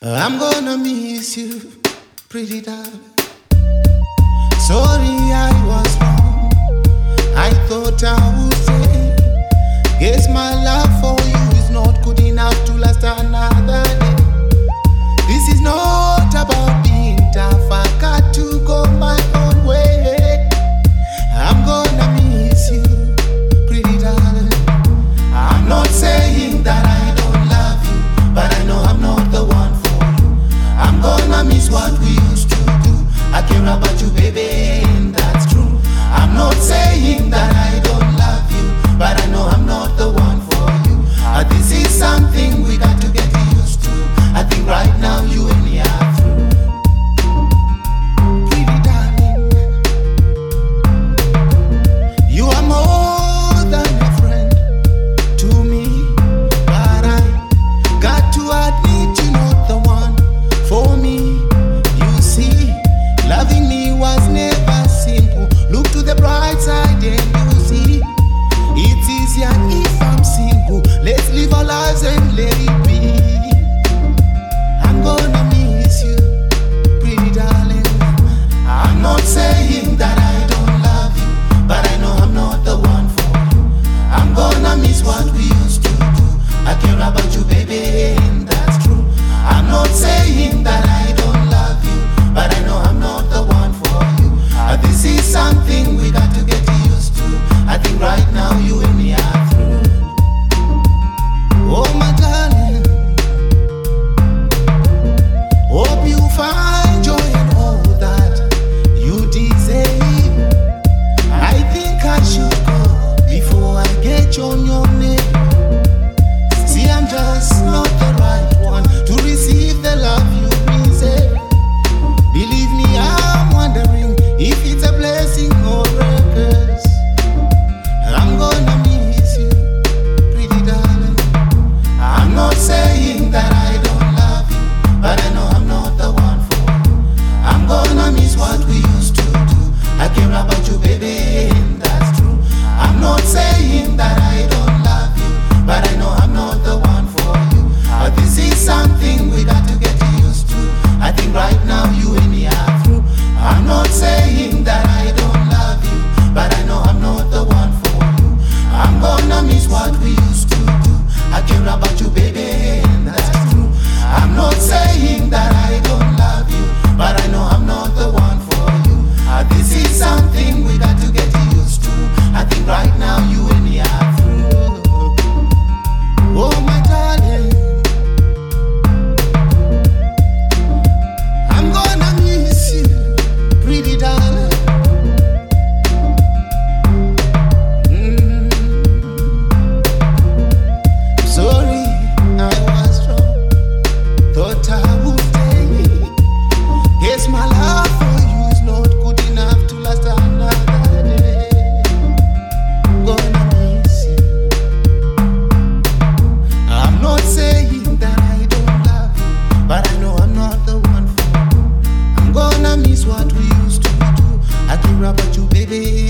I'm gonna miss you, pretty darling. Sorry I was wrong. I thought I would say, guess my love for you is not good enough to last another day. This is not about being tough, I got to go my own way. I'm gonna miss you, pretty darling. I'm not saying that I don't love you, but I know I'm not the one for you. I'm gonna miss what we used to do. I care about you, baby, and that's true. I'm not saying that I don't love you, but I know I'm not the one for you. This is something we got to get used to. I think right now you and me are through. Pretty darling, you are more than a friend to me, but I got to admit you're not the one for me. You see, loving me was never simple. Look to the bright side and you see, it's easier if I'm single. Let's live our lives and let it be. I'm gonna miss you, pretty darling. I'm not saying that I don't love you, but I know I'm not the one for you. I'm gonna miss what we used to do. I care about you, baby, and that's true. I'm not saying that I don't love you, but I know I'm not the one for you. This is something we got to get used to. I think right now you and me are through. Oh my darling, hope you find joy in all that you deserve. I think I should go before I get on your name. See, I'm just not the right one to receive the love you deserve. Believe me, I'm wondering if it's a blessing or a curse. I'm gonna miss you, pretty darling. I'm not saying that I don't love you, but I know I'm not the one for you. I'm gonna miss what we used to do. I care about you, baby, and that's true. I'm not saying that I don't love you, but I know I'm not the one for you. This is something we got to get used to. I think right now you and me are through. I'm not saying that I don't love you, but I know I'm not the one for you. I'm gonna miss what we used to do. I care about you, baby, and that's true. I'm not saying that I don't love you, but I know I'm not the one for you. This is something we got to get used to. I think right now you and me are through. Oh my darling, I'm gonna miss you, pretty darling. Sorry, I was wrong. Thought I would stay. Guess my love for you is not good enough to last another day. Gonna miss you. I'm not saying that I don't love you, but I know I'm not the one for you. I'm gonna miss what we used to do. I care about you, baby.